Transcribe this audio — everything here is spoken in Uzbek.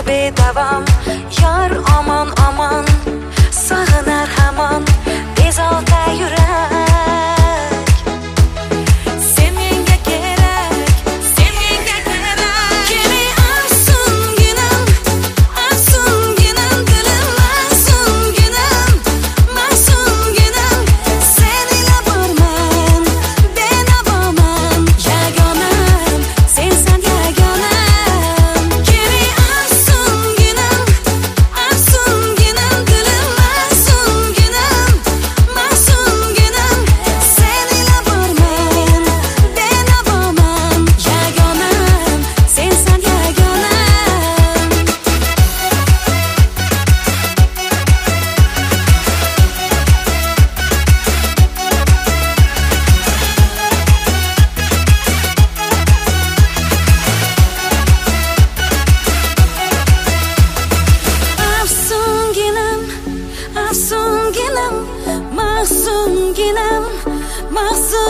bedavom. Yar aman aman sog'inar hamon bezovta yurak. Sen menga kerak, sen menga kerak. Keli afsunginam, afsunginam, dilim mahzunginam, mahzunginam. Sen ila borman, benavoman, yagonam, sensan yagonam. Keli afsunginam, afsunginam, dilim mahzunginam, mahzunginam. Sen ila borman, benavoman, yagonam, sensan yagonam. Afsunginam, afsunginam, mahzunginam, mahzunginam.